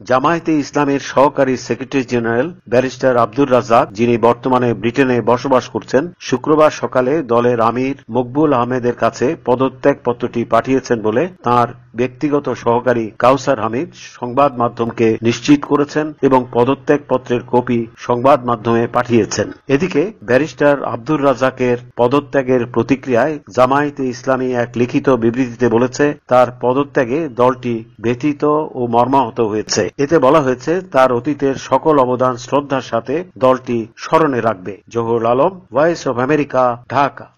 জামায়াতে ইসলামের সহকারী secretary general barrister Abdur Razzaq, যিনি বর্তমানে ব্রিটেনে বসবাস করছেন, শুক্রবার সকালে দলের আমির মকবুল আহমেদের কাছে পদত্যাগপত্রটি পাঠিয়েছেন বলে তাঁর ব্যক্তিগত সহকারী কাউসার হামিদ সংবাদ মাধ্যমকে নিশ্চিত করেছেন এবং পদত্যাগপত্রের কপি সংবাদ মাধ্যমে পাঠিয়েছেন। এদিকে ব্যারিস্টার আব্দুর রাজ্জাকের পদত্যাগের প্রতিক্রিয়ায় জামায়াতে ইসলামী এক লিখিত বিবৃতিতে বলেছে, তার পদত্যাগে দলটি ব্যথিত ও মর্মাহত হয়েছে। এতে বলা হয়েছে, তার অতীতের সকল অবদান শ্রদ্ধার সাথে দলটি স্মরণে রাখবে। Zahurul Alam, Voice of America, Dhaka.